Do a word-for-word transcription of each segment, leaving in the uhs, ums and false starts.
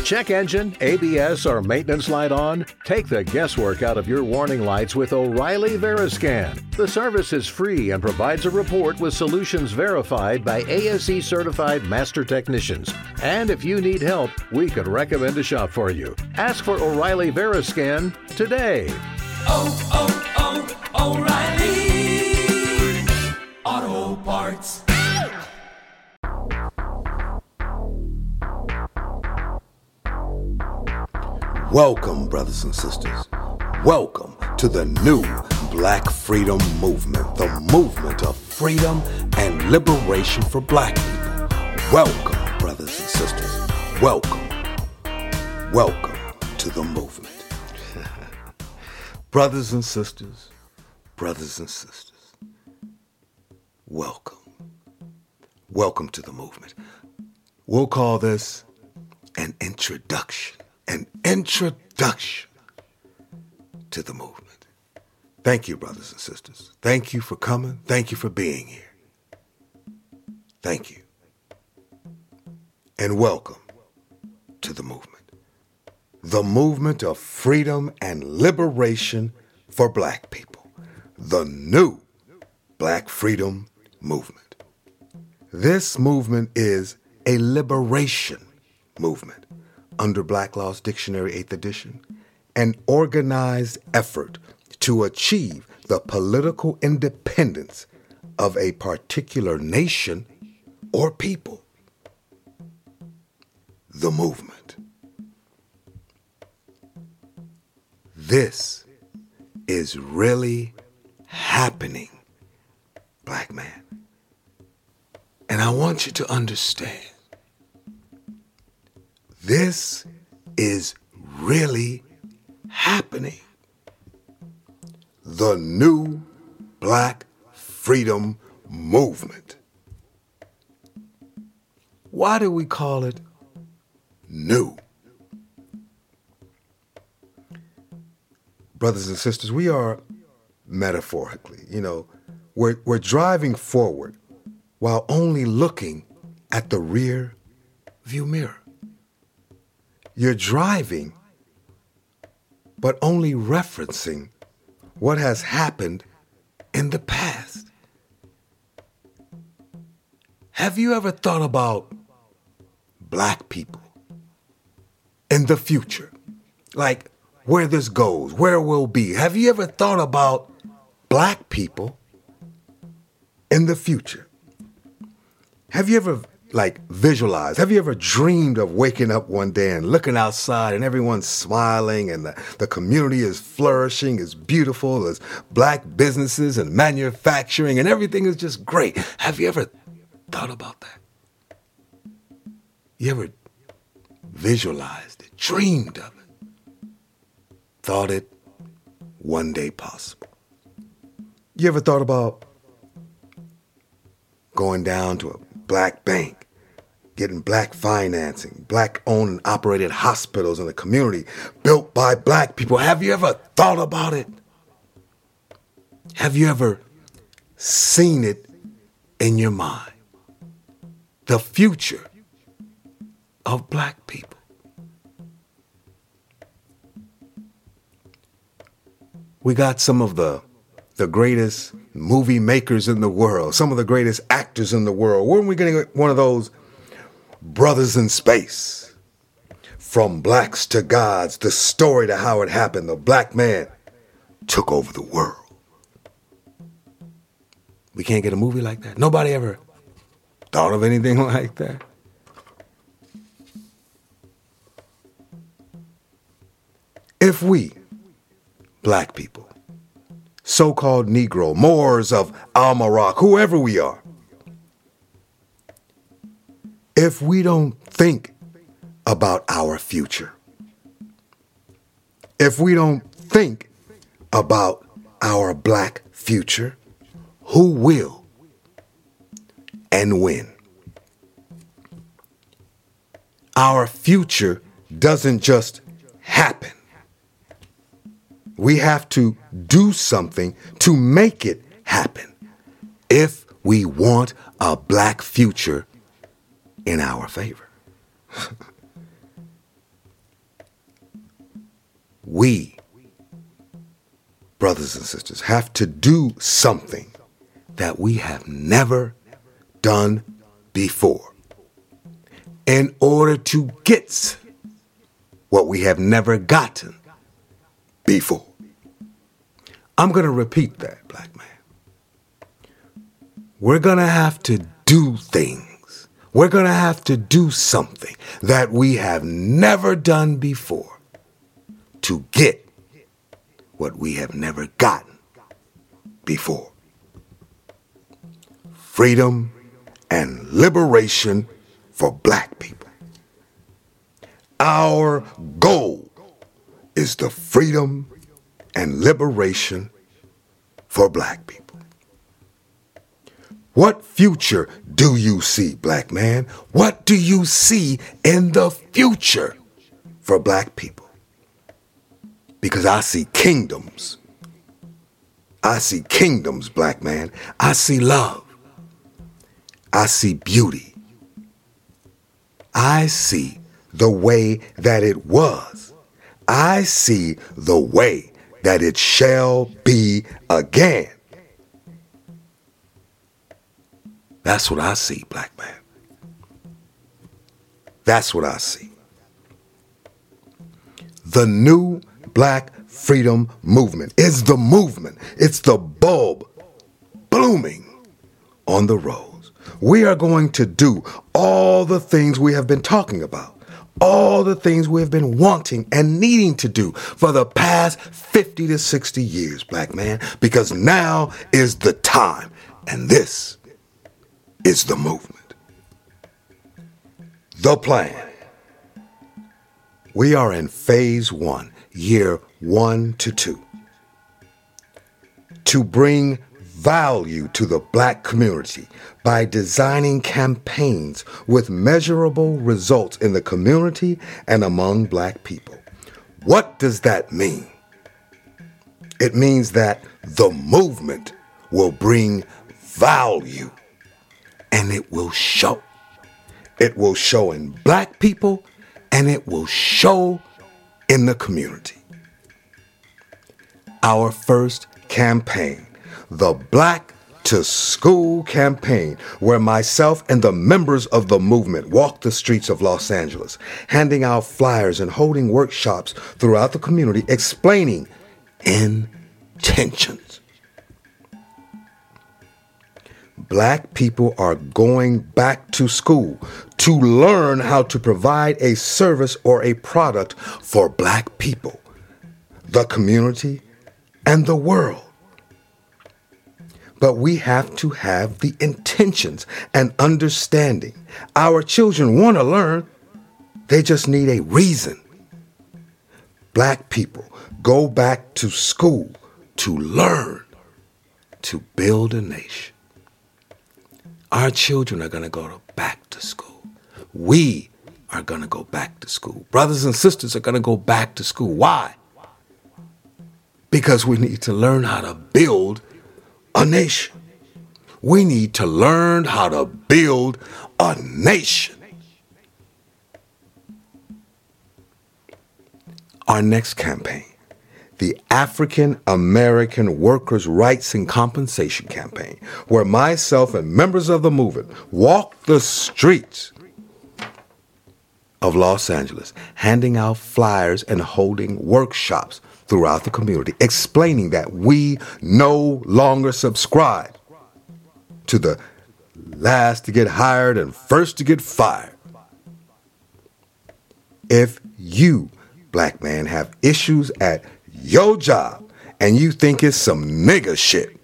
Check engine, A B S, or maintenance light on? Take the guesswork out of your warning lights with O'Reilly Veriscan. The service is free and provides a report with solutions verified by A S E certified master technicians. And if you need help, we could recommend a shop for you. Ask for O'Reilly Veriscan today. Oh, oh, oh, O'Reilly Auto Parts. Welcome, brothers and sisters. Welcome to the new Black Freedom Movement, the movement of freedom and liberation for black people. Welcome, brothers and sisters. Welcome. Welcome to the movement. Brothers and sisters, brothers and sisters, welcome. Welcome to the movement. We'll call this an introduction. An introduction to the movement. Thank you, brothers and sisters. Thank you for coming. Thank you for being here. Thank you. And welcome to the movement. The movement of freedom and liberation for black people. The new Black Freedom Movement. This movement is a liberation movement. Under Black Law's Dictionary, eighth edition, an organized effort to achieve the political independence of a particular nation or people. The movement. This is really happening, black man. And I want you to understand. This is really happening. The new Black Freedom Movement. Why do we call it new? Brothers and sisters, we are metaphorically, you know, we're, we're driving forward while only looking at the rear view mirror. You're driving, but only referencing what has happened in the past. Have you ever thought about black people in the future? Like where this goes, where we'll be. Have you ever thought about black people in the future? Have you ever like visualize? Have you ever dreamed of waking up one day and looking outside and everyone's smiling and the, the community is flourishing, is beautiful, there's black businesses and manufacturing and everything is just great. Have you ever thought about that? You ever visualized it, dreamed of it, thought it one day possible? You ever thought about going down to a black bank, getting black financing, black-owned and operated hospitals in the community built by black people? Have you ever thought about it? Have you ever seen it in your mind? The future of black people. We got some of the the greatest movie makers in the world, some of the greatest actors in the world. When are we getting one of those brothers in space? From blacks to gods, the story to how it happened. The black man took over the world. We can't get a movie like that. Nobody ever thought of anything like that. If we, black people, so-called Negro, Moors of Al-Marak, whoever we are, if we don't think about our future, if we don't think about our black future, who will and when? Our future doesn't just happen. We have to do something to make it happen if we want a black future in our favor. we, brothers and sisters, have to do something that we have never done before in order to get what we have never gotten before. I'm going to repeat that, black man. We're going to have to do things. We're going to have to do something that we have never done before to get what we have never gotten before. Freedom and liberation for black people. Our goal is the freedom and liberation for black people. What future do you see, black man? What do you see in the future for black people? Because I see kingdoms. I see kingdoms, black man. I see love. I see beauty. I see the way that it was. I see the way that it shall be again. That's what I see, black man. That's what I see. The new Black Freedom Movement is the movement. It's the bulb blooming on the rose. We are going to do all the things we have been talking about, all the things we have been wanting and needing to do for the past fifty to sixty years, black man, because now is the time, and this is the movement. The plan. We are in phase one, year one to two. To bring value to the black community by designing campaigns with measurable results in the community and among black people. What does that mean? It means that the movement will bring value. And it will show. It will show in black people, and it will show in the community. Our first campaign, the Black to School campaign, where myself and the members of the movement walk the streets of Los Angeles, handing out flyers and holding workshops throughout the community, explaining intentions. Black people are going back to school to learn how to provide a service or a product for black people, the community, and the world. But we have to have the intentions and understanding. Our children want to learn. They just need a reason. Black people go back to school to learn, to build a nation. Our children are going to go back to school. We are going to go back to school. Brothers and sisters are going to go back to school. Why? Because we need to learn how to build a nation. We need to learn how to build a nation. Our next campaign, the African American Workers' Rights and Compensation Campaign, where myself and members of the movement walk the streets of Los Angeles, handing out flyers and holding workshops throughout the community, explaining that we no longer subscribe to the last to get hired and first to get fired. If you, black man, have issues at your job and you think it's some nigga shit,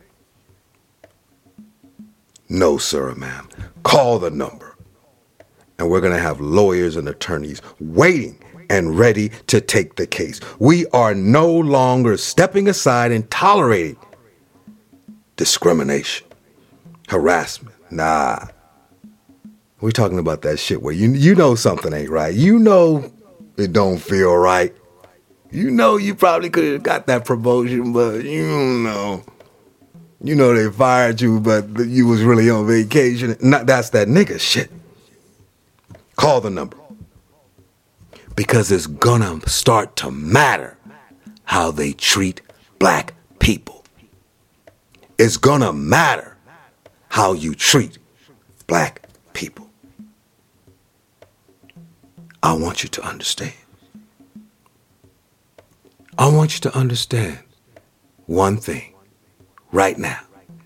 no, sir or ma'am, call the number. And we're going to have lawyers and attorneys waiting and ready to take the case. We are no longer stepping aside and tolerating discrimination, harassment. Nah. We're talking about that shit where you you know something ain't right. You know it don't feel right. You know you probably could have got that promotion, but you don't know. You know they fired you, but you was really on vacation. Not, that's that nigga shit. Call the number. because it's gonna start to matter how they treat black people. It's gonna matter how you treat black people. I want you to understand. I want you to understand one thing right now.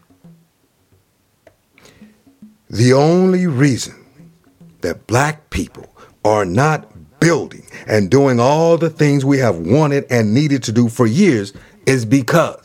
The only reason that black people are not building and doing all the things we have wanted and needed to do for years is because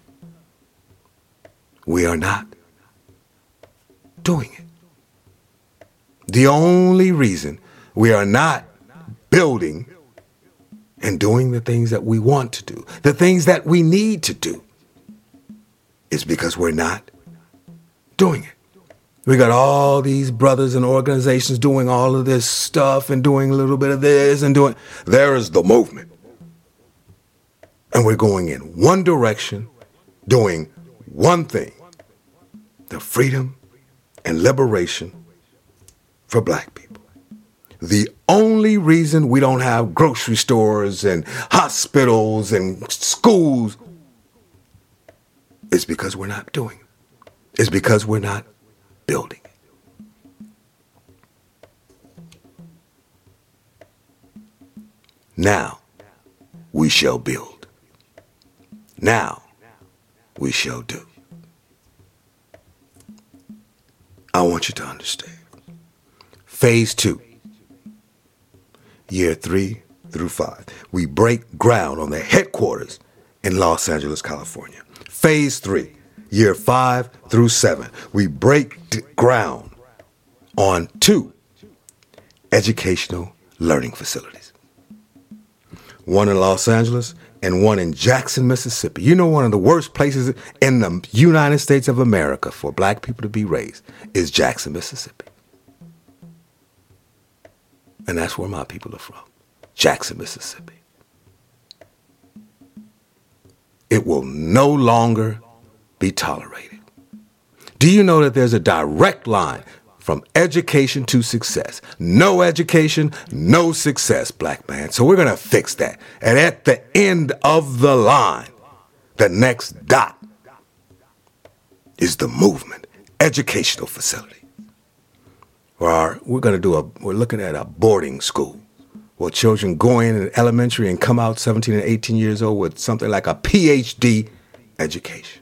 we are not doing it. The only reason we are not building and doing the things that we want to do, the things that we need to do, is because we're not doing it. We got all these brothers and organizations doing all of this stuff and doing a little bit of this and doing. There is the movement. And we're going in one direction, doing one thing: the freedom and liberation for black people. The only reason we don't have grocery stores and hospitals and schools is because we're not doing it. It's because we're not building it. Now we shall build. Now we shall do. I want you to understand. Phase two, year three through five, we break ground on the headquarters in Los Angeles, California. Phase three, year five through seven, we break d- ground on two educational learning facilities. One in Los Angeles and one in Jackson, Mississippi. You know, one of the worst places in the United States of America for black people to be raised is Jackson, Mississippi. And that's where my people are from, Jackson, Mississippi. It will no longer be tolerated. Do you know that there's a direct line from education to success? No education, no success, black man. So we're going to fix that. And at the end of the line, the next dot is the movement, educational facility. Or we're going to do a, we're looking at a boarding school where children go in in elementary and come out seventeen and eighteen years old with something like a P H D education.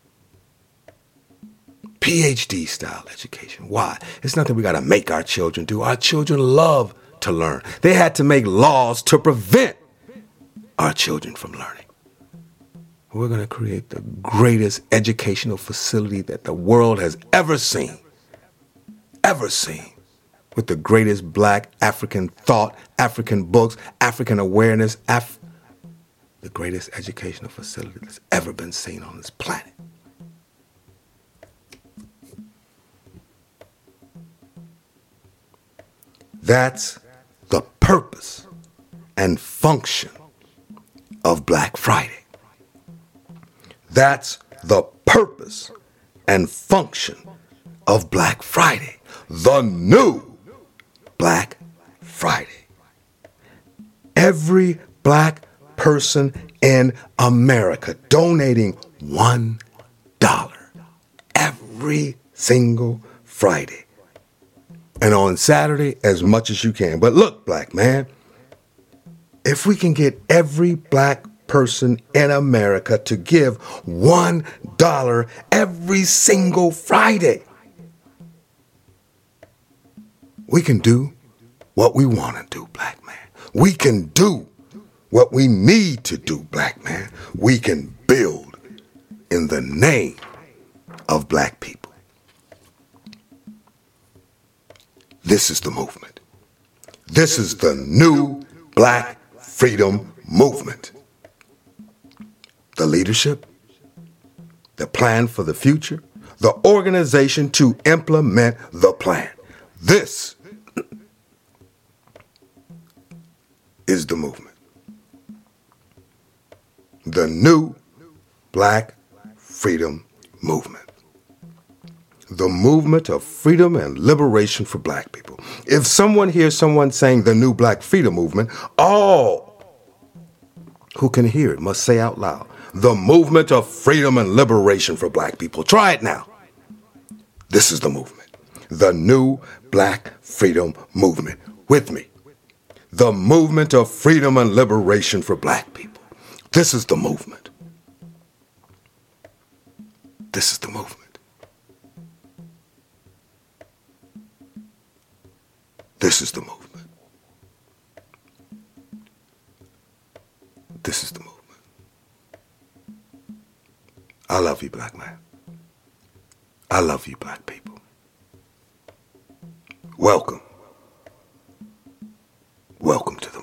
P H D style education. Why? It's nothing we got to make our children do. Our children love to learn. They had to make laws to prevent our children from learning. We're going to create the greatest educational facility that the world has ever seen. Ever seen. With the greatest black African thought, African books, African awareness, Af- the greatest educational facility that's ever been seen on this planet. That's the purpose and function of Black Friday. That's the purpose and function of Black Friday. The new Black Friday. Every black person in America donating one dollar every single Friday. And on Saturday, as much as you can. But look, black man, if we can get every black person in America to give one dollar every single Friday, we can do what we want to do, black man. We can do what we need to do, black man. We can build in the name of black people. This is the movement. This is the new Black Freedom Movement. The leadership, the plan for the future, the organization to implement the plan. This is the movement. The new Black Freedom Movement. The movement of freedom and liberation for black people. If someone hears someone saying the new black freedom movement, all who can hear it must say out loud, the movement of freedom and liberation for black people. Try it now. This is the movement. The new black freedom movement. With me. The movement of freedom and liberation for black people. This is the movement. This is the movement. This is the movement. This is the movement. I love you, black man. I love you, black people. Welcome. Welcome to the